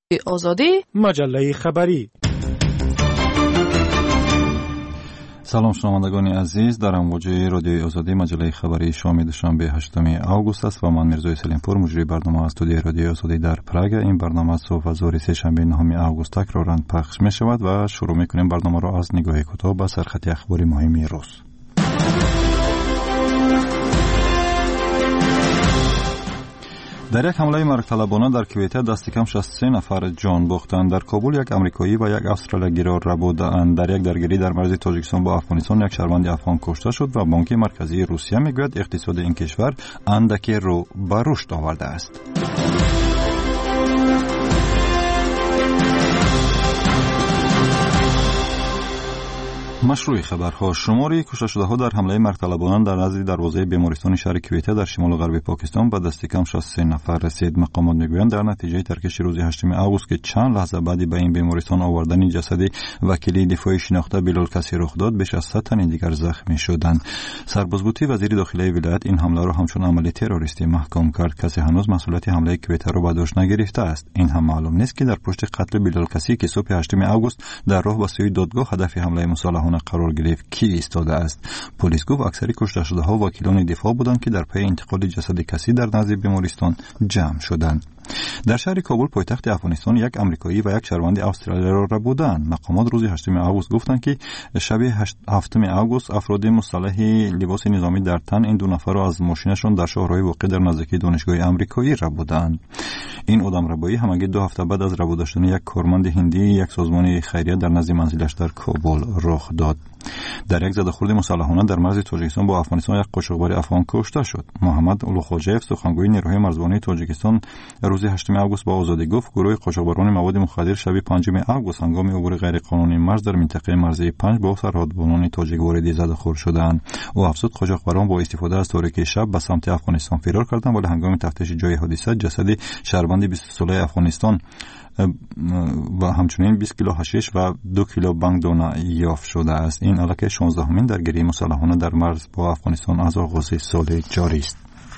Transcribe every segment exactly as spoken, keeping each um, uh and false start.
آزادی مجله خبری. سلام شنوندگان عزیز، در امواج رادیوی آزادی مجله خبری شام دوشنبه هشتم آگوست است و من میرزا سلیمپور مجری برنامه استودیوی رادیوی آزادی در پراگ. این برنامه صبح و ظهر سه شنبه نهم آگوست تکرارا پخش می شود و شروع می کنیم برنامه را از نگاه کوتاه به سرخط اخباری مهم روز. در یک حمله مرگ‌طلبانه در کویت دست کم شصت و سه نفر جان باختند. در کابل یک امریکایی و یک استرالیایی گرار را بودند. در یک درگیری در مرز تاجیکستان با افغانستان یک شهروند افغان کشته شد و بانک مرکزی روسیه میگوید اقتصاد این کشور اندکی رو به رشد آورده است. مشروع خبرها: شماری کشته شده ها در حمله مرگ‌طلبانه در نزدیک دروازه بیمارستان شهر کویت در شمال غربی پاکستان به دست کم شصت و سه نفر رسید. مقامات میگویند در نتیجه ترکش روز هشتم آگوست که چند لحظه بعد به این بیمارستان آوردن جسد وکیل دفاع شناخته بلال کسی رخ داد، بیش از صد تن دیگر زخمی شدند. سرباز بوتی وزیر داخلی ولایت این حمله را همچون عمل تروریستی محکوم کرد. کسی هنوز مسئولیت حمله کویت را به دوش نگرفته است. این هم معلوم نیست که در پشت قتل بلال کسی که صبح هشتم آگوست در راه به سوی دادگاه هدف حمله مسلحانه قرار گرفت کی ایستاده است. پلیس گفت اکثر کشته شده ها وکیلان دفاع بودند که در پی انتقال جسد کسی در نزدیک بیمارستان جمع شدند. در شهر کابل پایتخت افغانستان یک امریکایی و یک شهروند استرالیا را بودند. مقامات روز هشتم آگوست گفتند که شب هفتم آگوست افراد مسلح لباس نظامی در تن این دو نفر را از ماشینشان در شهرهای واقع در نزدیکی دانشگاه امریکایی را بودند. این آدمربایی همگی دو هفته بعد از رها داشتن یک کارمند هندی یک سازمان خیریه در نزد منزلش در کابل رخ داد. در یک زده‌خورد مسلحانه در مرز تاجیکستان با افغانستان یک قاچاقبر افغان کشته شد. محمد اولوخوجیف سخنگوی نیروهای مرزبانی تاجیکستان روز هشتم آگوست با آزادی گفت گروه قاچاقبران مواد مخدر شب پنجم آگوست هنگام عبور غیرقانونی مرز در منطقه مرزی پنج با سرحدبانان تاجیک وارد زده‌خورد شدند. او افزود قاچاقبران با استفاده از تاریکی شب به سمت افغانستان فرار کردند ولی هنگام تفتیش جای حادثه جسد شهروند بیست ساله افغانستان و همچنین بیست کیلو حشیش و دو کیلو بانگدانه یافت شده است. این الکی شانزدهمین درگیری مسلحانه در مرز با افغانستان از آغاز سال جاری است.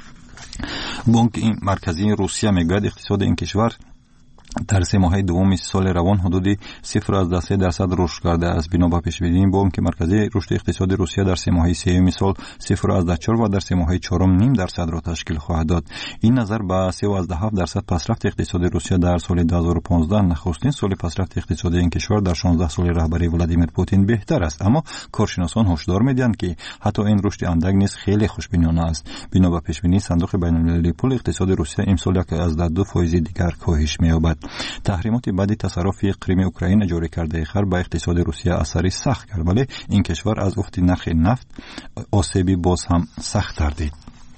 بانک مرکزی روسیه میگوید اقتصاد این کشور در سه ماه دوم سال روان حدود صفر از سه درصد رشد کرده است. بنا به پیش‌بینی بانک مرکزی رشد اقتصادی روسیه در سه ماه سوم سال صفر از چهار و در سه ماه چهارم نیم درصد را تشکیل خواهد داد. این نظر به سه و هفت درصد پسرفت اقتصادی روسیه در سال دو هزار و پانزده نخستین سال پسرفت اقتصادی این کشور در شانزده سال رهبری ولادیمیر پوتین بهتر است. اما کارشناسان هشدار می‌دهند که حتی این رشد اندک نیز خیلی خوشبینانه است. بنا به پیش‌بینی صندوق بین‌المللی پول اقتصاد روسیه امسال یک از دو فایز دیگر کاهش می‌یابد. تحریمات بعد تصرف کریم اوکراین جاری کرده خر به اقتصاد روسیه اثری سخت کرد ولی این کشور از افت نرخ نفت آسیبی باز هم سخت‌تر دید.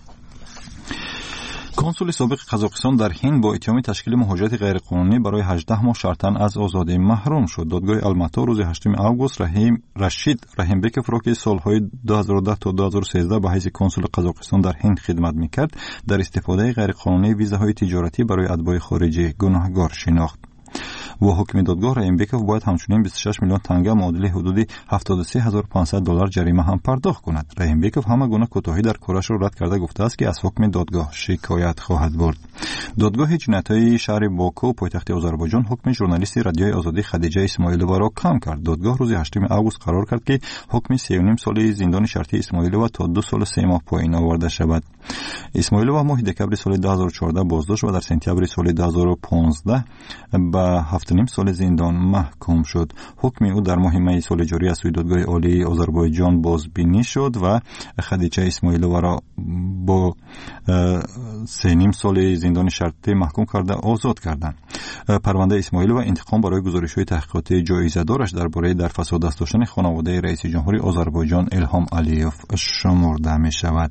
کنسول سابق قزاقستان در هند با اتهام تشکیل مهاجرت غیرقانونی برای هجده ماه شرطاً از آزادی محروم شد. دادگاه الماتا روز هشتم آگوست رحیم رشید رحیمبکوف را که سالهای دو هزار و ده تا دو هزار و سیزده به حیث کنسول قزاقستان در هند خدمت می‌کرد در استفاده غیرقانونی ویزاهای تجارتی برای اتباع خارجی گناهکار شناخت. و حکم دادگاه رحیمبکوف باید همچنین بیست و شش میلیون تنگه معادل حدود هفتاد و سه هزار و پانصد دلار جریمه هم پرداخت کند. رحیمبکوف همه گونه کوتاهی در کارش را رد کرده گفته است که از حکم دادگاه شکایت خواهد برد. دادگاه جنایت‌های شهر باکو پایتخت آذربایجان حکم ژورنالیست رادیوی آزادی خدیجه اسماعیلووا را کم کرد. دادگاه روز هشتم آگوست قرار کرد که حکم سه و نیم سال زندان شرطی اسماعیلووا تا دو سال و سه ماه پایین آورده شود. اسماعیلووا ماه دکبر سال دو هزار و چهارده بازداشت و در سپتامبر سال دو هزار و پانزده به هفت و نیم سال زندان محکوم شد. حکم او در ماه می سال جاری از سوی دادگاه عالی آذربایجان بازبینی شد و خدیجه اسماعیلووا را با سه نیم سال زندان شرطی محکوم کرده آزاد کردند. پرونده اسماعیلووا انتقام برای گزارش‌های تحقیقاتی جایزه‌دارش درباره در فساد دست داشتن خانواده رئیس جمهوری آذربایجان الهام علیوف شمرده می شود.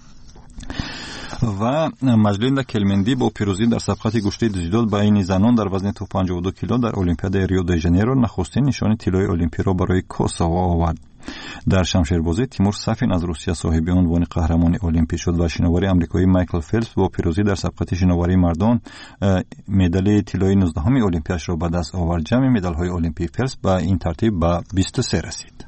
و مجلیندا کلمندی با پیروزی در سبقت گشته جدول بین زنان در وزن تا پنجاه و دو کیلو در المپیاد ریو دی ژانیرو نخستین نشان طلای المپیک را برای کوسوو آورد. در شمشیربازی تیمور صفین از روسیه صاحب عنوان قهرمان المپیک شد و شناور آمریکایی مایکل فلپس با پیروزی در سبقت شناوری مردان مدال طلای نوزدهم المپیکش را به دست آورد. جمع مدال‌های المپیک فلپس به این ترتیب به بیست و سه رسید.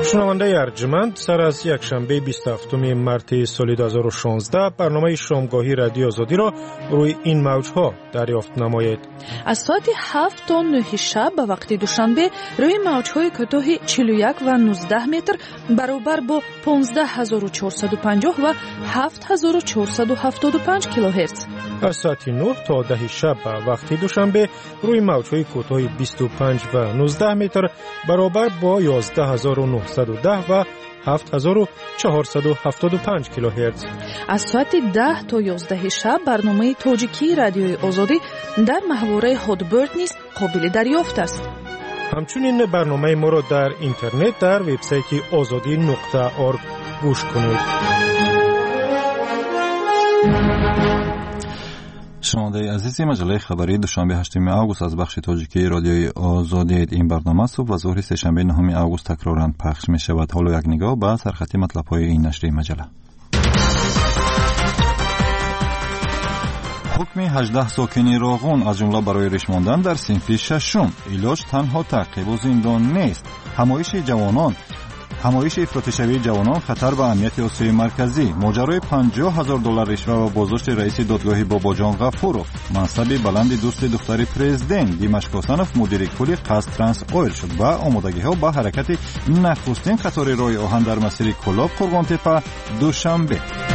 شنونده ارجمند، سر از یک شنبه بیست و هفتم مارس سال دو هزار و شانزده برنامه شامگاهی رادیو آزادی را روی این موجها دریافت نمایید. از ساعت هفت تا نه شب به وقت دوشنبه روی موجهای کوتاه چهل و یک و نوزده متر برابر با پانزده هزار و چهارصد و پنجاه و هفت هزار و چهارصد و هفتاد و پنج کیلوهرتز. از ساعت نه تا ده شب به وقت دوشنبه روی موجهای کوتاه بیست و پنج و نوزده متر برابر با یازده هزار و نهصد و ده و هفت هزار و چهارصد و هفتاد و پنج کیلوهرتز. از ساعت ده تا یازده شب برنامه تاجیکی رادیوی آزادی در محوره هادبرد نیز قابل دریافت است. همچنین برنامه ما را در اینترنت در وبسایت آزادی نقطه org گوش کنید. شنونده عزیزی، مجله خبری دوشنبه هشتم آگوست از بخش تاجیکی رادیوی آزادی. این برنامه صبح و ظهر سه‌شنبه نهم آگوست تکرارا پخش می شود. حالا یک نگاه به سرخطی مطلب‌های این نشریه مجله. حکم هجده ساکن راغون از جمله برای ریش ماندن در صنف ششم. علاج تنها تعقیب و زندان نیست. همایش جوانان همایش افراطی شوی جوانان خطر به امنیت آسیای مرکزی. ماجرای پنجاه هزار دلار رشوه و بازداشت رئیس دادگاه باباجان غفورov. منصب بلند دوست دختر پرزیدنت دیمشق حسنوف مدیر کل قصد ترانس اویل شد و آمادگی‌ها به حرکت نخستین قطار راه آهن در مسیر کلاب قربان تپه دوشنبه.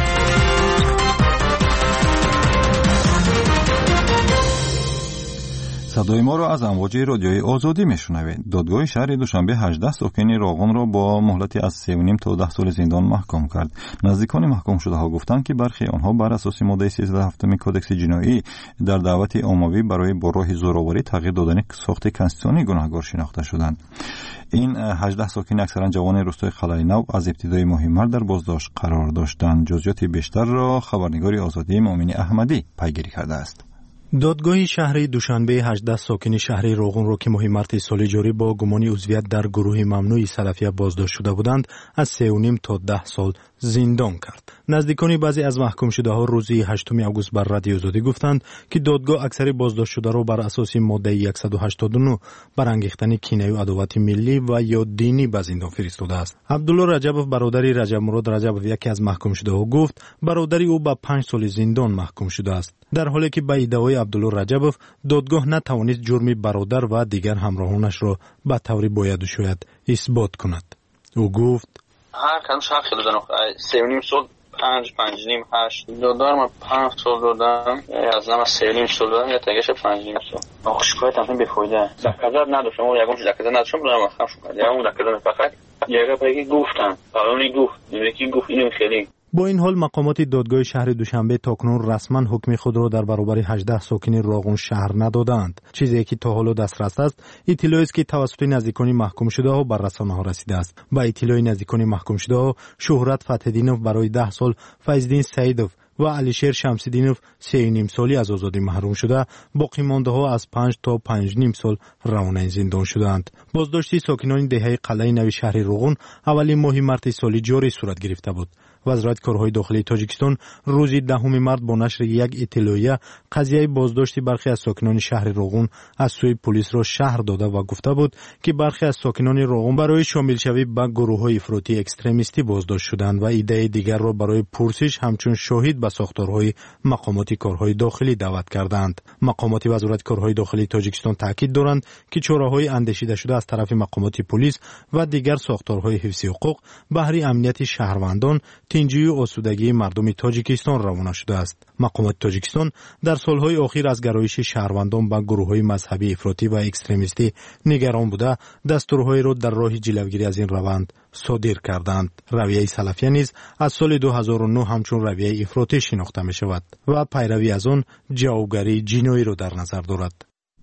صدای ما را از امواج رادیوی آزادی میشنوید. دادگاه شهر دوشنبه هجده ساکن راغون را با مهلتی از سه و نیم تا ده سال زندان محکوم کرد. نزدیکان محکوم شده ها گفتند که برخی آنها بر اساس ماده سیزده هفتم کدکس جنایی در دعوت عمومی برای با راه زورآوری تغییر دادن ساخت کنستیتوسیونی گناهکار شناخته شدند. این هجده ساکن اکثرا جوان روستای قلعه نو از ابتدای ماه مارس در بازداشت قرار داشتند. جزئیات بیشتر را خبرنگار آزادی مؤمن احمدی پیگیری کرده است. دادگاه شهر دوشنبه هجده ساکن شهر راغون را که ماه مارس سال جاری با گمان عضویت در گروه ممنوع سلفیه بازداشت شده بودند از سه و نیم تا ده سال زندان کرد. نزدیکان بعضی از محکوم شده ها روز هشتم آگوست بر رادیو آزادی گفتند که دادگاه اکثر بازداشت شده را بر اساس ماده صد و هشتاد و نه برانگیختن کینه و عداوت ملی و یا دینی به زندان فرستاده است. عبدالله رجبوف برادر رجب مراد رجبوف یکی از محکوم شده ها گفت برادری او به پنج سال زندان محکوم شده است، در حالی که به ادعای عبدالله رجبوف دادگاه نتوانست جرم برادر و دیگر همراهانش را به طوری باید و شاید اثبات کند. او گفت هر کدومش حق دادن. سه و نیم سال، پنج، پنج نیم، هشت دادار من پنج سال دادم، از نم از سه و نیم سال دادم یا تگهش پنج نیم سال. آخ شکایت همین بفایده. دکتر نداشتم، اون یکم دکتر نداشتم برام خم شد. یا اون دکتر فقط یه گپی گفتن. اونی گفت، یکی گفت اینو خیلی. با این حال مقامات دادگاه شهر دوشنبه تاکنون رسما حکم خود را در برابر هجده ساکن راغون شهر ندادند. چیزی که تا حالا دسترس است اطلاعی است که توسط نزدیکان محکوم شده ها بر رسانه ها رسیده است. با اطلاع نزدیکان محکوم شده ها شهرت فتح‌الدینوف برای ده سال، فیض‌الدین سعیدوف و علیشیر شمس‌الدینوف سه و نیم سالی از آزادی محروم شده، باقی مانده ها از پنج تا پنج نیم سال روانه زندان شدند. بازداشت ساکنان دهه قلعه نو شهر راغون اولین ماه مارس سال جاری صورت گرفته بود. وزارت کارهای داخلی تاجیکستان روز دهم مارس با نشر یک اطلاعیه قضیه بازداشت برخی از ساکنان شهر راغون از سوی پلیس را شهر داده و گفته بود که برخی از ساکنان راغون برای شامل شوی به گروه‌های افراطی اکستریمیستی بازداشت شدند و ایده دیگر را برای پرسش همچون شاهد به ساختارهای مقامات کارهای داخلی دعوت کردند. مقامات وزارت کارهای داخلی تاجیکستان تاکید دارند که چاره‌های اندیشیده شده از طرف مقامات پلیس و دیگر ساختارهای حفظ حقوق بهره امنیت شهروندان، تنجی و آسودگی مردم تاجیکستان روانه شده است. مقامات تاجیکستان در سالهای اخیر از گرایش شهروندان به گروه‌های مذهبی افراطی و اکستریمیستی نگران بوده، دستورهای را در راه جلوگیری از این روند صادر کردند. رویه سلفیه نیز از سال دو هزار و نه همچون رویه افراطی شناخته می شود و پیروی از آن جوابگری جنایی را در نظر دارد.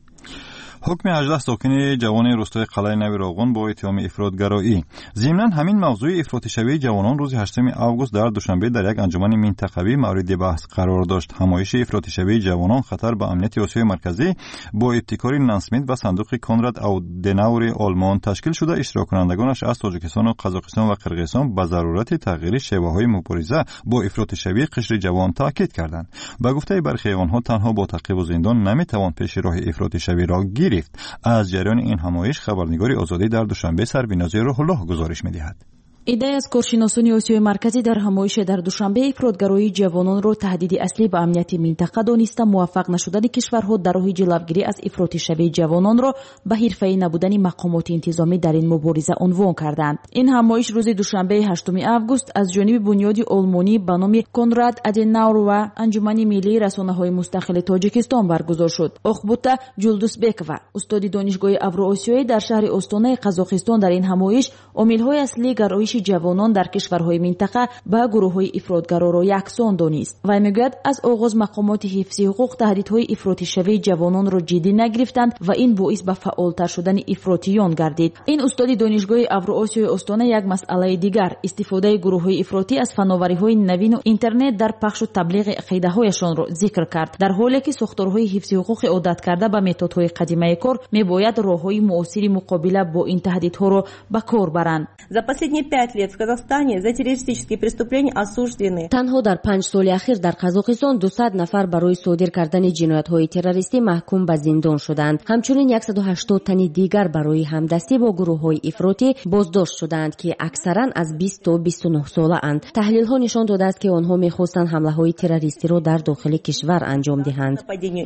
حکم هجده ساکن جوان روستای قلعه نو راغون با اتهام افراطگرایی. ضمناً همین موضوع افراطی شوی جوانان روز هشتم آگوست در دوشنبه در یک انجمن منطقوی مورد بحث قرار داشت. همایش افراطی شوی جوانان خطر به امنیت آسیای مرکزی با ابتکار نانسمیت و صندوق کنراد آدناور آلمان تشکیل شده اشتراک کنندگانش از تاجیکستان و قزاقستان و قرقیزستان به ضرورت تغییر شیوه‌های مبارزه با افراطی شوی قشر جوان تاکید کردند. به گفته برخی آنها تنها با تعقیب و زندان نمیتوان پیش راه افراطی شوی را گیرید. گرفت. از جریان این همایش خبرنگار آزادی در دوشنبه سربینازی روح الله گزارش می‌دهد. идея аз коршиносони осиёи марказӣ дар ҳамоиш дар душанбе ифродгароии ҷавононро таҳдиди аслӣ ба амнияти минтақа дониста муваффақ нашудани кишварҳо дар роҳи ҷилавгирӣ аз ифротишавии ҷавононро ба ҳирфаӣ набудани мақомоти интизомӣ дар ин мубориза унвон карданд. ин ҳамоиш рӯзи душанбеи ҳаштуми август аз ҷониби бунёди олмонӣ ба номи конрад аденаур ва анҷумани миллии расонаҳои мустақили тоҷикистон баргузор шуд. охбута ҷулдусбекова, устоди донишгоҳи авроосиёӣ дар шаҳри остонаи қазоқистон, дар ин ҳамоиш омилҳои аслии гароиши ҷавонон дар кишварҳои минтақа ба гурӯҳҳои ифротгароро яксон донист. вай мегӯяд аз оғоз мақомоти ҳифзи ҳуқуқ таҳдидҳои ифротишавии ҷавононро ҷиддӣ нагирифтанд ва ин боис ба фаъолтар шудани ифротиён гардид. ин устоди донишгоҳи авроосиёи остона як масъалаи дигар, истифодаи гурӯҳҳои ифротӣ аз фановариҳои навину интернет дар пахшу таблиғи ақидаҳояшонро зикр кард, дар ҳоле ки сохторҳои ҳифзи ҳуқуқи одаткарда ба методҳои қадимаи кор мебояд роҳҳои муосири муқобила бо ин таҳдидҳоро ба кор баранд. За последние пять лет в Казахстане за террористические преступления осуждены. танҳо дар панҷ соли ахир дар Қазоқистон дусад нафар барои содир кардани ҷиноятҳои террористӣ маҳкум ба зиндон шуданд. ҳамчунин сад و ҳаштод тани дигар барои ҳамдастӣ бо гурӯҳҳои ифротӣ боздошт шуданд, ки аксаран аз бист то бисту нӯҳ солаанд. таҳлилҳо нишон додааст, ки онҳо мехостанд ҳамлаҳои террористиро дар дохили кишвар анҷом диҳанд.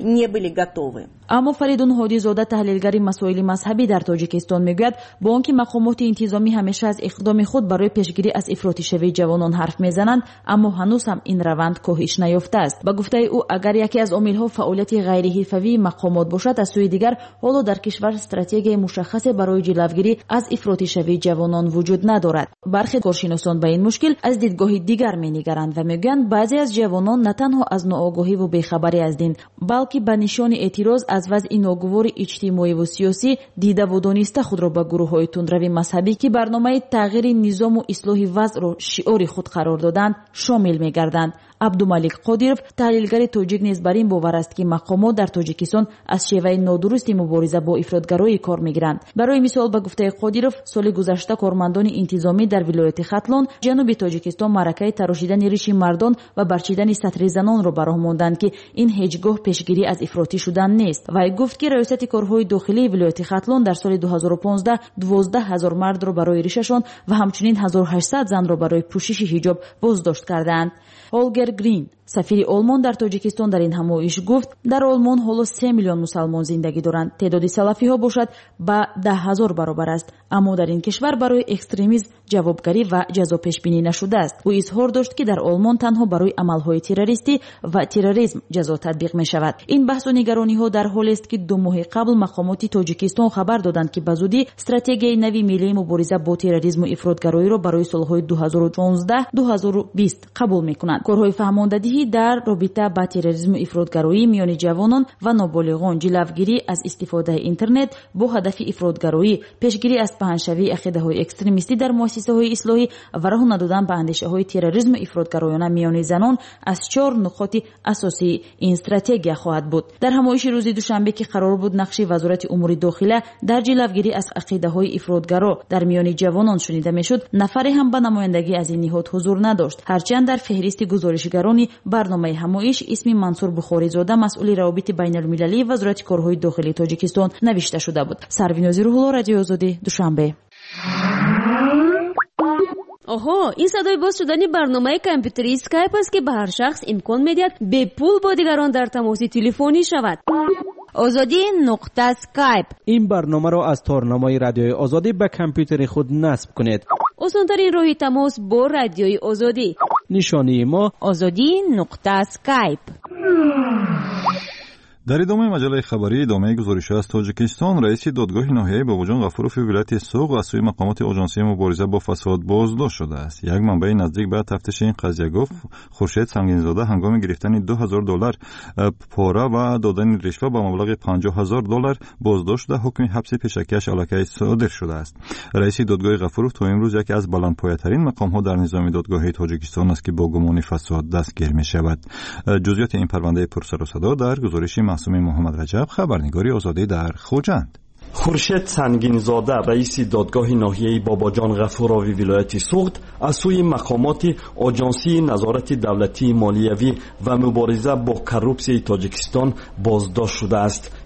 аммо Фаридун Ҳодизода, таҳлилгари масоили мазҳабӣ дар Тоҷикистон, мегӯяд бо он ки мақомоти интизомӣ ҳамеша аз иқдоми худ барои пешгирӣ аз ифротишавии ҷавонон ҳарф мезананд, аммо ҳанӯз ҳам ин раванд коҳиш наёфтааст. ба гуфтаи ӯ, агар яке аз омилҳо фаъолияти ғайриҳирфавии мақомот бошад, аз сӯи дигар ҳоло дар кишвар стратегияи мушаххасе барои ҷилавгирӣ аз ифротишавии ҷавонон вуҷуд надорад. бархе коршиносон ба ин мушкил аз дидгоҳи дигар менигаранд ва мегӯянд баъзе аз ҷавонон на танҳо аз ноогоҳиву бехабарӣ аз дин, балки ба нишони эътироз аз вазъи ногувори иҷтимоиву сиёсӣ дидаву дониста худро ба гурӯҳҳои тундрави мазҳабӣ, ки барномаи тағйири низому ислоҳи вазъро шиори худ қарор доданд, шомил мегарданд. абдумалик қодиров, таҳлилгари тоҷик, низ бар ин бовар аст, ки мақомот дар Тоҷикистон аз шеваи нодурусти мубориза бо ифротгароӣ кор мегиранд. барои мисол, ба гуфтаи Қодиров, соли гузашта кормандони интизомӣ дар вилояти Хатлон, ҷануби Тоҷикистон, маъракаи тарошидани риши мардон ва барчидани сатри занонро ба роҳ монданд, ки ин ҳеҷ гоҳ пешгирӣ аз ифротӣ шудан нест. вай гуфт, ки раёсати корҳои дохилии вилояти Хатлон дар соли дуҳазору понздаҳ дувоздаҳ ҳазор мардро барои ришашон ва ҳамчунин ҳазору ҳаштсад занро барои пӯшиши ҳиҷоб боздошт кардаанд. Holger Green, сафири Олмон дар Тоҷикистон, дар ин ҳамоиш гуфт, дар Олмон ҳоло се миллион мусалмон зиндагӣ доранд. теъдоди салафиҳо бошад ба даҳ ҳазор баробар аст, аммо дар ин кишвар барои экстремизм ҷавобгарӣ ва ҷазо пешбинӣ нашудааст. ӯ изҳор дошт, ки дар Олмон танҳо барои амалҳои террористӣ ва терроризм ҷазо татбиқ мешавад. ин баҳсу нигарониҳо дар ҳолест, ки ду моҳи қабл мақомоти Тоҷикистон хабар доданд, ки ба зудӣ стратегияи нави миллии мубориза бо терроризму ифротгароиро барои солҳои дуҳазору чонздаҳ - дуҳазору бист қабул мекунанд. корҳои фаҳмондадиҳӣ дар робита ба терроризму ифротгароӣ миёни ҷавонон ва ноболиғон, ҷилавгирӣ аз истифодаи интернет бо ҳадафи ифротгароӣ, пешгирӣ аз паҳншавии ақидаҳои экстремистӣ дар муассисаҳои ислоҳӣ ва роҳ надодан ба андешаҳои терроризму ифротгароёна миёни занон аз чор нуқоти асосии ин стратегия хоҳад буд. дар ҳамоиши рӯзи душанбе, ки қарор буд нақши вазорати умури дохила дар ҷилавгирӣ аз ақидаҳои ифротгаро дар миёни ҷавонон шунида мешуд, нафаре ҳам ба намояндагӣ аз ин ниҳод ҳузур надошт. ҳарчанд дар феҳристи гузоришгарони барномаи ҳамоиш исми Мансур Бухоризода, масъули равобити байналмилалии вазорати корҳои дохилии Тоҷикистон навишта шуда буд. Сарвинози Рӯҳулло, Радиои Озодӣ, Душанбе. оҳо, ин садои боз шудани барномаи компютери скайп аст, ки ба ҳар шахс имкон медиҳад бепул бо дигарон дар тамоси телефонӣ шавад. озодӣ нуқта скайп. ин барномаро аз торнамои Радиои Озодӣ ба компютери худ насб кунед. осонтарин роҳи тамос бо Радиои Озодӣ. нишонии мо озодӣ нуқта скайп. در ادامه مجله خبری ادامه گزارش از تاجیکستان، رئیس دادگاه ناحیه باباجان غفورов ولایت سوق از سوی مقامات آژانسی مبارزه با فساد بازداشت شده است. یک منبع نزدیک به تفتیش این قضیه گفت خورشید سنگینزاده هنگام گرفتن دو هزار دلار پاره و دادن رشوه با مبلغ پنجاه هزار دلار بازداشت شده، حکم حبس پیشکیش علیه صادر شده است. رئیس دادگاه غفورov تا امروز یکی از بلندپایه‌ترین مقام‌ها در نظام دادگاهی تاجیکستان است که با گمان فساد دستگیر می‌شود. جزئیات این پرونده پرسر و صدا در گزارش معصوم محمد رجب، خبرنگاری آزادی در خوجند. خورشید سنگینزاده رئیس دادگاه ناحیه باباجان غفوراوی ولایت سوغد از سوی مقامات آژانسی نظارت دولتی مالیوی و مبارزه با کروپسی تاجیکستان بازداشت شده است.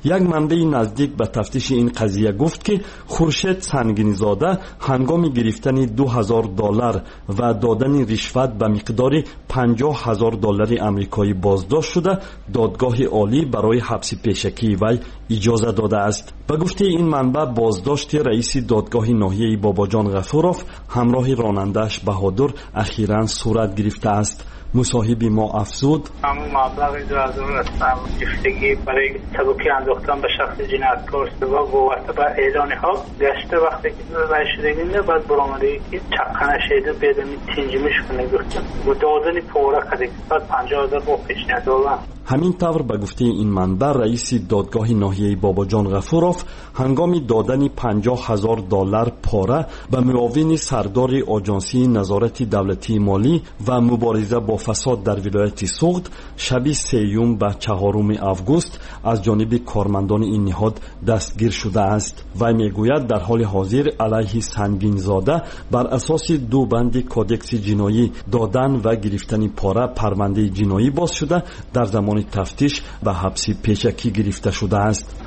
یک منبع نزدیک به تفتیش این قضیه گفت که خورشید سنگین‌زاده هنگام گرفتن دو هزار دلار و دادن رشوت به مقدار پنجاه هزار دلار آمریکایی بازداشت شده، دادگاه عالی برای حبس پیشکی وی اجازه داده است. به گفته این منبع بازداشت رئیس دادگاه ناحیه باباجان غفوروف همراه راننده‌اش بهادر اخیراً صورت گرفته است. مصاحب ما افزود: همون مبلغ دو هزار هستم گرفتگی برای سبکی انداختن به شخص جنایتکار سبب وابسته به اعلان ها گشته وقتی که رای شدگی نه بعد برآمده که چقنه شده بدمی تنجیمش کنه گفتم و دادن پوره کده بعد پنجاه هزار با پیشنهاد دادن. همین طور به گفته این منبع رئیس دادگاه ناحیه باباجان غفوروف هنگام دادن پنجاه هزار دلار پاره به معاون سردار آژانسی نظارت دولتی مالی و مبارزه با فساد در ولایت سوغد شب سیوم به چهارم آگوست از جانب کارمندان این نهاد دستگیر شده است. وی میگوید در حال حاضر علیه سنگین‌زاده بر اساس دو بند کودکس جنایی دادن و گرفتن پاره پرونده جنایی باز شده، در زمان تفتیش به حبس پیشکی گرفته شده است.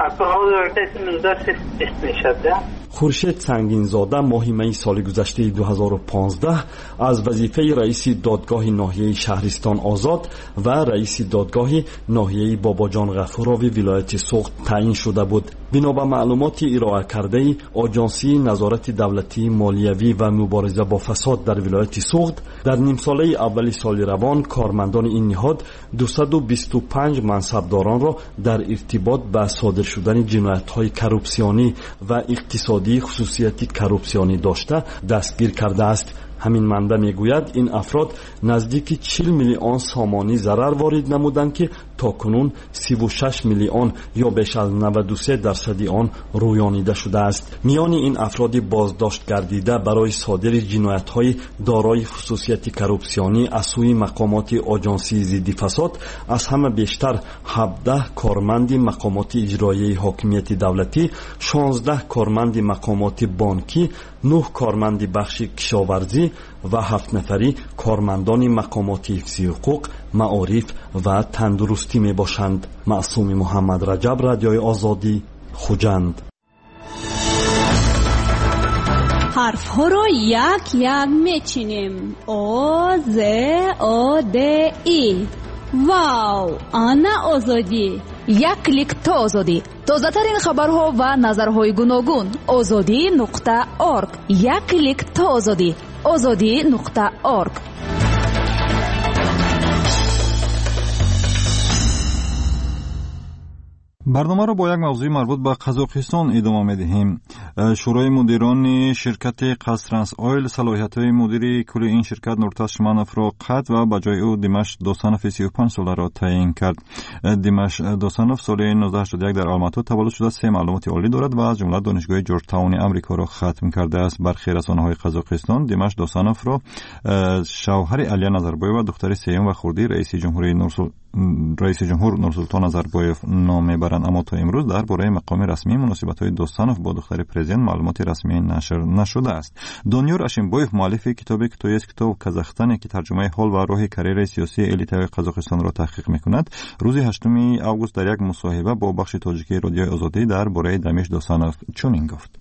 خورشید سنگین‌زاده ماه می سال گذشته دو هزار و پانزده از وظیفه رئیس دادگاه ناحیه شهرستان آزاد و رئیس دادگاه ناحیه باباجان غفوروی ولایت سوغد تعیین شده بود. بنا به معلومات ارائه کرده آژانسی نظارت دولتی مالیوی و مبارزه با فساد در ولایت سوغد، در نیم ساله اول سال روان کارمندان این نهاد دویست و بیست و پنج منصبداران را در ارتباط با صادر شدن جنایت‌های کروپسیونی و اقتصادی خصوصیت کروپسیونی داشته دستگیر کرده است. همین منبع میگوید این افراد نزدیک چهل میلیون سامانی ضرر وارد نمودند که تاکنون سی و شش میلیون یا بیش از نود و سه درصد آن رویانیده شده است. میان این افراد بازداشت گردیده برای صادر جنایت‌های دارای خصوصیت کروپسیونی از سوی مقامات آژانسی ضد فساد از همه بیشتر هفده کارمند مقامات اجرایی حاکمیت دولتی، شانزده کارمند مقامات بانکی، نه کارمند بخش کشاورزی و هفت نفری کارمندان مقامات حفظی حقوق، معارف و تندرستی می باشند. معصوم محمد رجب، رادیوی آزادی، خوجند. حرف ها را یک یک میچینیم. او ز او د ای. واو، آنا آزادی. یک کلیک تا آزادی. تازه ترین خبرها و نظرهای گوناگون. آزادی نقطه ارگ. یک کلیک تا آزادی. آزادی نقطه ارگ. برنامه را با یک موضوع مربوط به قزاقستان ادامه می‌دهیم. شورای مدیران شرکت قزترانس اویل صلاحیت‌های مدیر کل این شرکت نورتاز شمانوف را قطع و به جای او دیمش دوسانوف سی و پنج ساله را تعیین کرد. دیمش دوسانوف سال نوزده هشتاد و یک در آلماتو تولد شده، سه معلومات عالی دارد و از جمله دانشگاه جورج تاون آمریکا را ختم کرده است. برخی رسانه‌های قزاقستان دیمش دوسانوف را شوهر علیا نظربایو و دختر سیوم و خردی رئیس جمهوری نورسول رئیس جمهور نورسولطان نظربایف نام میبرند، اما تا امروز درباره مقام رسمی مناسبت‌های دوستانوف با دختر پرزیدنت معلومات رسمی نشر نشده است. دانیور اشینبویف مؤلف کتاب کتوی است کتاب کازاخستان که ترجمه حال و راه کریر سیاسی الیتای قزاقستان را تحقیق می‌کند، روز هشتم آگوست در یک مصاحبه با بخش تاجیکی رادیوی آزادی درباره دمیش دوستانوف چنین گفت: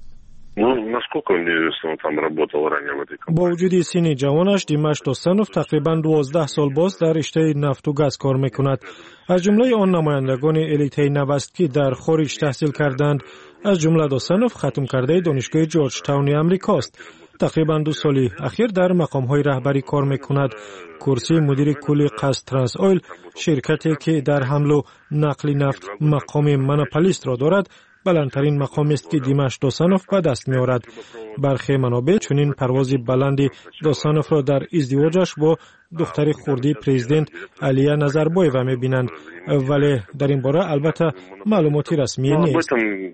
با وجود سن جوانش دیمش دوستانوف تقریباً دوازده سال باز در رشته نفت و گاز کار میکند. از جمله آن نمایندگان الیته نوست که در خارج تحصیل کردند، از جمله دوستانوف ختم کرده دانشگاه جورج تاون آمریکاست. تقریباً دو سال اخیر در مقام‌های رهبری کار میکند. کرسی مدیر کل قزترانس اویل، شرکتی که در حمل و نقل نفت مقام مونوپولیست را دارد، بلندترین مقام است که دیمش دوستانوف به دست می آورد. برخی منابع چنین پرواز بلند دوستانوف را در ازدواجش با دختر خردی پرزیدنت علیا نظربایو می بینند، ولی در این باره البته معلوماتی رسمی نیست.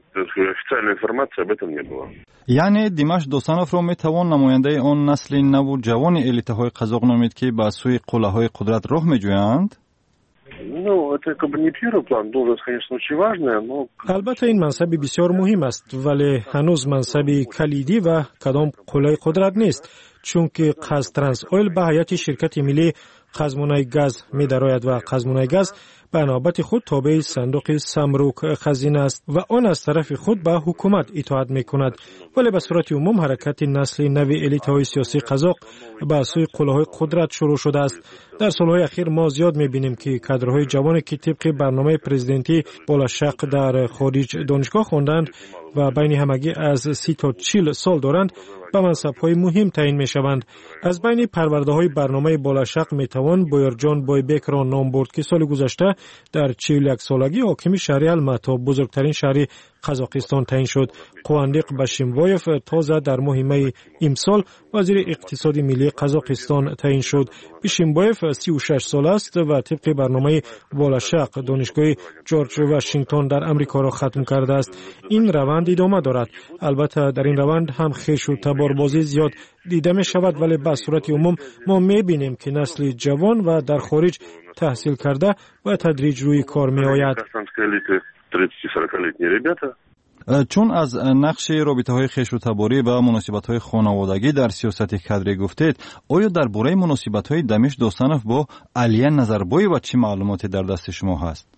یعنی دیمش دوستانوف را می توان نماینده آن نسل نو جوان الیته های قزاق نامید که به سوی قله های قدرت راه می جویند؟ البته این منصب بسیار مهم است، ولی هنوز منصب کلیدی و کدام قله قدرت نیست. چونکه قزترانس اویل به هیئت شرکت ملی قزمونای گاز می‌دراید و قزمونای گاز به نوبت خود تابع صندوق سمروک خزینه است و آن از طرف خود به حکومت اطاعت می‌کند. ولی به صورت عموم حرکت نسل نو الیت‌های سیاسی قزاق به سوی قله‌های قدرت شروع شده است. در سال‌های اخیر ما زیاد می‌بینیم که کادرهای جوانی که طبق برنامه پرزیدنتی بالاشق در خارج دانشگاه خواندند و بین همگی از سی تا چهل سال دارند به منصب‌های مهم تعیین می‌شوند. از بین پرورده‌های برنامه بالاشق می‌توان بویرجان بایبک را نام برد که سال گذشته در چهل و یک سالگی حاکم شهر الماتا بزرگترین شهر قزاقستان تعیین شد. قواندیق باشیمبایف تازه در ماه می امسال وزیر اقتصاد ملی قزاقستان تعیین شد. باشیمبایف سی و شش سال است و طبق برنامه بالاشق دانشگاه جورج واشنگتن در امریکا را ختم کرده است. این روند ادامه دارد. البته در این روند هم خیش و تباربازی زیاد دیده می شود، ولی به صورت عموم ما می بینیم که نسل جوان و در خارج تحصیل کرده و تدریج روی کار می آید. چون از نقش رابطه‌های خویش و تباری و مناسبت‌های خانوادگی در سیاست کادری گفتید، آیا درباره مناسبت‌های دمیش دوستانов با علیه نظربایeva چه معلوماتی در دست شما هست؟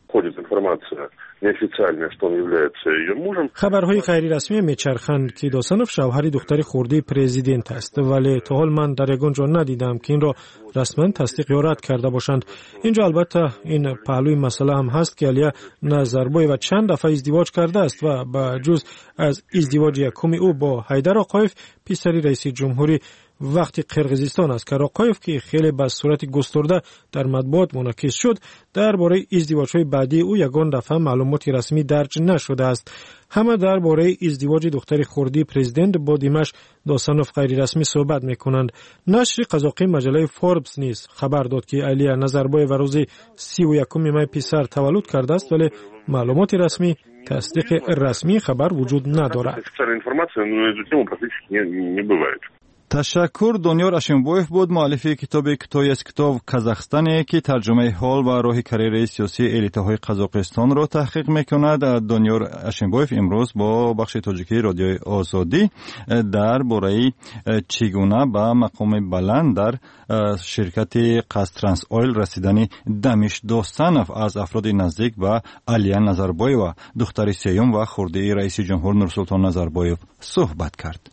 خبرهای غیر رسمی میچرخند که دوستانov شوهر دختر خردی پرزیدنت است، ولی تا حال من در یگان جا ندیدم که این را رسما تصدیق یا رد کرده باشند. اینجا البته این پهلوی مسئله هم هست که علیه نظربایeva چند دفعه ازدواج کرده است و با جز از ازدواج یکم او با حیدر آقایف پسر رئیس جمهوری وقتی قرقیزستان است که آقایف که خیلی به صورت گسترده در مطبوعات منعکس شد، درباره ازدواج‌های بعدی او یگان دفعه معلوماتی رسمی درج نشده است. همه درباره ازدواج دختر خردی پرزیدنت با دیمش دوستانov غیر رسمی صحبت میکنند. نشر قزاقی مجله فوربس نیز خبر داد که علیه نظربایeva روز سی و یکم می پسر تولد کرده است، ولی معلومات رسمی تصدیق رسمی خبر وجود ندارد. تشکر. دانیار اشیمبایف بود، مؤلف کتاب کتابی از کتاب کازاخستان که ترجمه حال و راه کاریری سیاسی الیت‌های قزاقستان را تحقیق می‌کند. دانیار اشیمبایف امروز با بخش تاجیکی رادیوی آزادی درباره چگونه به مقام بلند در شرکت قزترانس اویل رسیدن دمیش دوستانov از افراد نزدیک به علیه نظربایeva دختر سیوم و خردی رئیس جمهور نورسولطان نظربایف صحبت کرد.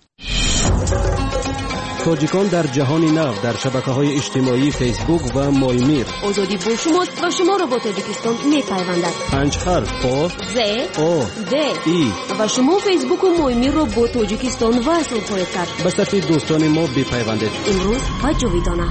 تاجیکان در جهان نو در شبکه‌های اجتماعی فیسبوک و مایمیر. آزادی با شماست و شما را با تاجیکستان می‌پیوندد. پنج حرف آ ز او د ای و شما فیسبوک و مایمیر را با تاجیکستان وصل خواهید کرد. به صف دوستان ما بپیوندید. امروز و جاویدانه.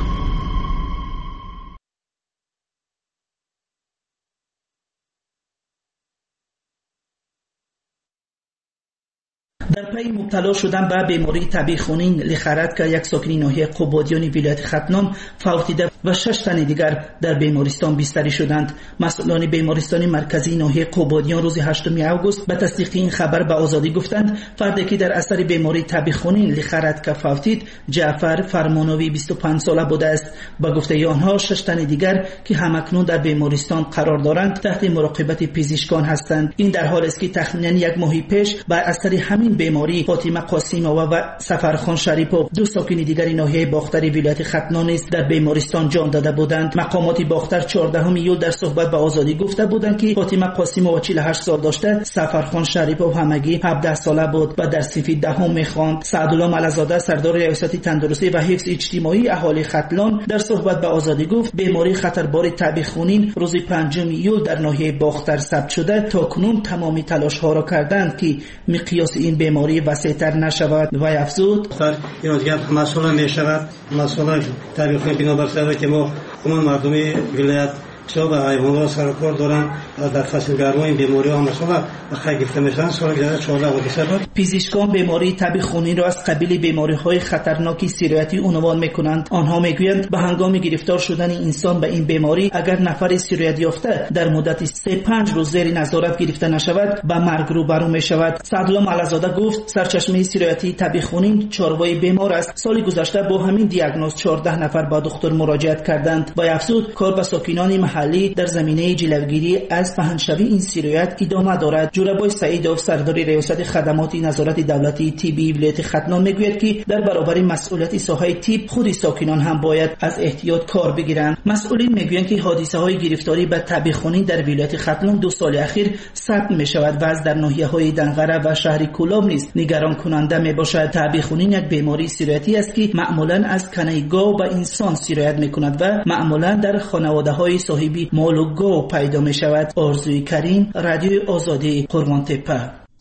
در پی مبتلا شدن به بیماری تبی خونین لیخرد که یک ساکن ناحیه قبادیان ولایت ختنان فوت دیده و شش تن دیگر در بیمارستان بستری شدند. مسئولان بیمارستان مرکزی ناحیه قبادیان روز هشتم آگوست به تصدیق این خبر به آزادی گفتند فردی که در اثر بیماری تبی خونین لیخرد که فوتید جعفر فرمانوی بیست و پنج ساله بوده است. به گفته آنها شش تن دیگر که همکنون در بیمارستان قرار دارند تحت مراقبت پزشکان هستند. این در حالی است که تخمینا یک ماه پیش بر اثر همین بیماری فاطمه قاسیمова و سفرخان شریپov دو ساکن دیگر ناحیه باختر ولایت ختنان نیز در بیمارستان جان داده بودند. مقامات باختر چهاردهم ایول در صحبت به آزادی گفته بودند که فاطمه قاسیمova چهل و هشت سال داشته، سفرخان شریپov همگی هفده ساله بود و در صف دهم می‌خواند. سعدالله ملازاده سردار ریاست تندرستی و حفظ اجتماعی اهالی ختلان در صحبت به آزادی گفت بیماری خطربار تبی خونین روز پنجم ایول در ناحیه باختر ثبت شده. تاکنون تمامی تلاش‌ها را کردند که مقیاس این بیماری وسیع‌تر نشود و افزود این دیگر مسئول میشود مسئول تبی خونین بنابر سبب که ما عموم مردمی ولایت چه به حیوانات سر کار دارن در فصل گرما این بیماری ها مثلا بخیر گرفته میشن سال گذشته چهارده و بیست. پزشکان بیماری تبی خونین را از قبیل بیماری های خطرناک سیریاتی عنوان میکنند. آنها میگویند به هنگام گرفتار شدن انسان به این بیماری اگر نفر سیریات یافته در مدت سه پنج روز زیر نظارت گرفته نشود به مرگ روبرو میشود. سعدالله ملازاده گفت سرچشمه سیریاتی تبی خونین چاروای بیمار است. سال گذشته با همین دیاگنوز چهارده نفر به دکتر مراجعت کردند. با افزود کار به ساکنان محلی در زمینه جلوگیری از پهنشوی این سیرایت ادامه دارد. جورابای سعیدوف سردار ریاست خدمات نظارت دولتی طبی ولایت ختلان میگوید که در برابر مسئولیت ساحه طب خود ساکنان هم باید از احتیاط کار بگیرند. مسئولین میگویند که حادثه های گرفتاری به تب خونین در ولایت ختلان دو سال اخیر ثبت می شود و از در ناحیه های دنغره و شهر کولاب نیز نگران کننده می باشد. تب خونین یک بیماری سیرایتی است که معمولا از کنه گاو به انسان سیرایت می کند و معمولا در خانواده های صاحبی مال و گاو پیدا می شود. آرزوی کریم، رادیوی آزادی، قرغان‌تپه.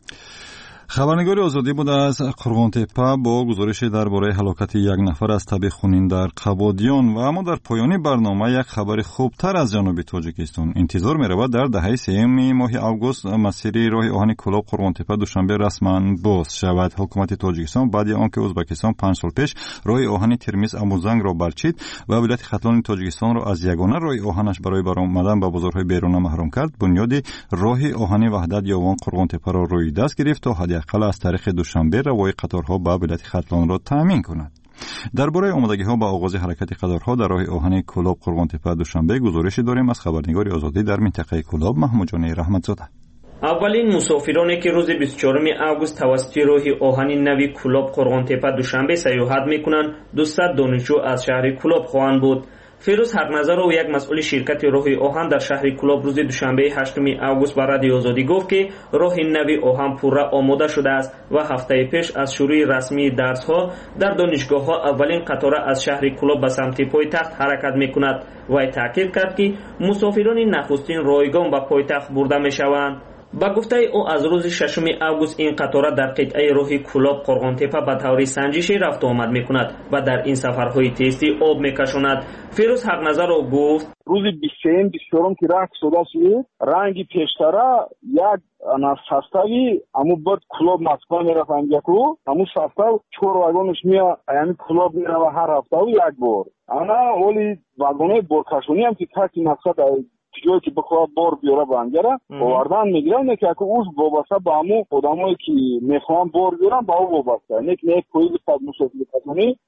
خبرنگار آزادی بود از قرغان‌تپه با گزارش درباره هلاکت یک نفر از تب خونین در قبادیان. و اما در پایان برنامه یک خبر خوبتر از جنوب تاجیکستان. انتظار می‌رود در دهه سوم ماه آگوست مسیر راه آهن کلاب قرغان‌تپه دوشنبه رسما باز شود. حکومت تاجیکستان بعد از آنکه ازبکستان پنج سال پیش راه آهن ترمیز اموزنگ را برچید و ولایت ختلان تاجیکستان را از یگانه راه آهنش برای برآمدن به بازارهای بیرون محروم کرد، بنیاد راه آهن وحدت یاوان قرغان‌تپه را روی دست گرفت تا حداقل از تاریخ دوشنبه روای قطارها به ولایت ختلان را تامین کند. درباره آمادگی‌ها به آغاز حرکت قطارها در راه آهن کلاب قرغان‌تپه دوشنبه گزارشی داریم از خبرنگار آزادی در منطقه کلاب محمود جان رحمتزاده. اولین مسافرانی که روز بیست و چهارم آگوست توسط راه آهن نوی کلاب قرغان‌تپه دوشنبه سیاحت می‌کنند دویست دانشجو از شهر کلاب خواهند بود. فیروز حقنظرов یک مسئول شرکت راه آهن در شهر کلاب روز دوشنبه هشتم آگوست به رادیو آزادی گفت که راه نوی آهن پورا آماده شده است و هفته پیش از شروع رسمی درس‌ها در دانشگاه‌ها اولین قطار از شهر کلاب به سمت پایتخت حرکت می‌کند. و تاکید کرد که مسافران نخستین رایگان به پایتخت برده می‌شوند. با گفته او از روز ششم آگوست این قطار در قطعه راه کلاب قرغان‌تپه به طور سنجشی رفت و آمد می‌کند و در این سفرهای تستی آب می‌کشاند. فیروز حقنظرov گفت روز بیست و سه بیست و چهار که راه شده شد رنگی پیشتره یک انا ساستاوی امو بعد کلاب مسکن میرفت انجاکو امو ساستاو چهار واگنش میا یعنی کلاب میره و هر هفته و یک بار انا ولی واگنای برکشونی هم که کسی مقصد جایی که بخواه بار بیاره بانگره آوردن میگیرن که اکو اوز وابسته با همو آدمایی که میخوان بار بیارن با او وابسته نیک نیک کوئی بستاد مسافر کتونی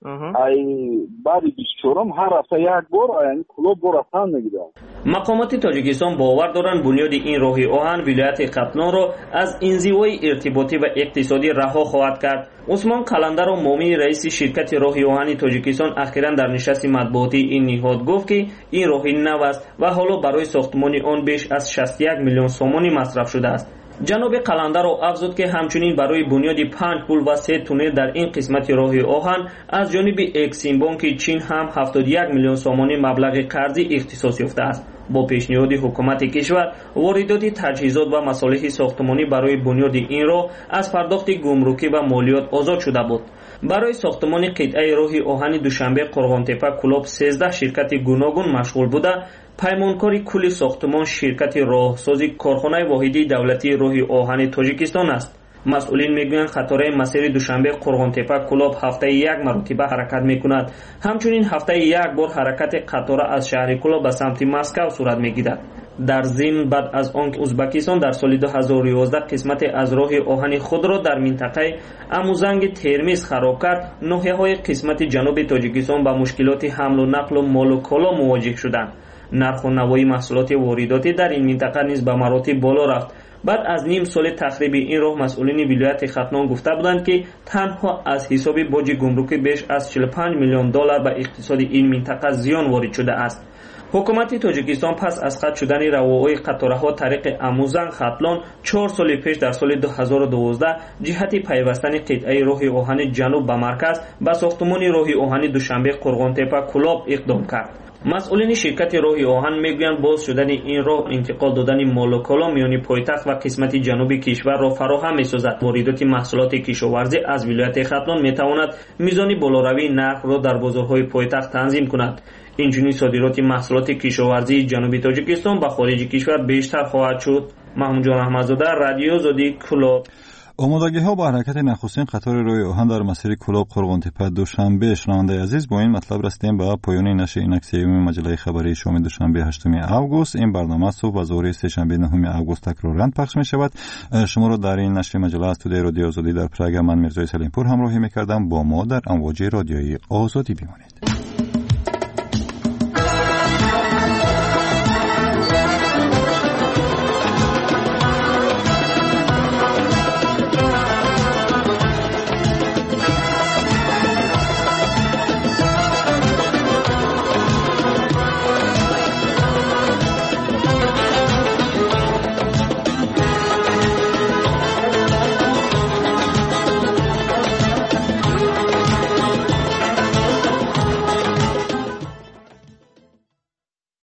ای بعد بیست و چهارم هر هفته یک بار یعنی کلوب بار افتن میگیرن. مقامات تاجیکستان باور دارند بنیاد این راه آهن ولایت ختلان را از انزوای ارتباطی و اقتصادی رها خواهد کرد. عثمان قلندر و مومی رئیس شرکت راه آهن تاجیکستان اخیراً در نشست مطبوعاتی این نهاد گفت که این راه نو است و حالا برای ساختمان آن بیش از شصت و یک میلیون سومانی مصرف شده است. جناب قلندرov افزود که همچنین برای بنیاد پنج پل و سه تونل در این قسمت راه آهن از جانب اکسیم بانک چین هم هفتاد و یک میلیون سومانی مبلغ قرضی اختصاص یافته است. با پیشنهاد حکومت کشور واردات تجهیزات و مصالح ساختمانی برای بنیاد این راه از پرداخت گمرکی و مالیات آزاد شده بود. برای ساختمان قطعه راه آهن دوشنبه قرغان‌تپه کلاب سیزده شرکت گوناگون مشغول بوده. پیمانکاری کل ساختمان شرکت راهسازی کارخانه واحدی دولتی راه آهن تاجیکستان است. مسئولین میگویند قطار مسیر دوشنبه قرغان‌تپه کلاب هفته یک مرتبه حرکت میکند. همچنین هفته یک بار حرکت قطار از شهر کلاب به سمت مسکو صورت میگیرد. در ضمن بعد از آنکه ازبکستان در سال دو هزار و یازده قسمت از راه آهن خود را در منطقه اموزنگ ترمیز خراب کرد، ناحیه‌های قسمت جنوب تاجیکستان با مشکلات حمل و نقل و مال و کالا مواجه شدند. نرخ و نوای محصولات وارداتی در این منطقه نیز به مراتب بالا رفت. بعد از نیم سال تخریب این راه مسئولین ولایت ختلان گفته بودند که تنها از حساب باج گمرکی بیش از چهل و پنج میلیون دلار به اقتصاد این منطقه زیان وارد شده است. حکومت تاجیکستان پس از قطع شدن رواهای قطارها طریق اموزنگ ختلان چهار سال پیش در سال دو هزار و دوازده جهت پیوستن قطعه راه آهن جنوب به مرکز به ساختمان راه آهن دوشنبه قرغان‌تپه کلاب اقدام کرد. مسئولین شرکت راه آهن میگویند باز شدن این راه انتقال دادن مال و کالا میان پایتخت و قسمت جنوبی کشور را فراهم می‌سازد. واردات محصولات کشاورزی از ولایت ختلان میتواند میزان بالاروی نرخ را در بازارهای پایتخت تنظیم کند. اینجوری صادرات محصولات کشاورزی جنوبی تاجیکستان به خارج کشور بیشتر خواهد شد. محمود جان احمدزاده، رادیو آزادی کلاب. آمادگی‌ها با حرکت نخستین قطار راه آهن در مسیر کلاب قرغان‌تپه دوشنبه. شنونده عزیز، با این مطلب رسیدیم به پایان نشر این اکسیوم مجله خبری شام دوشنبه هشتم آگوست. این برنامه صبح و ظهر سه‌شنبه نهم آگوست تکرارا پخش می‌شود. شما را در این نشر مجله استودیو رادیو آزادی در پراگ من میرزای سلیمپور همراهی می‌کردم. با ما در امواج رادیویی آزادی بمانید.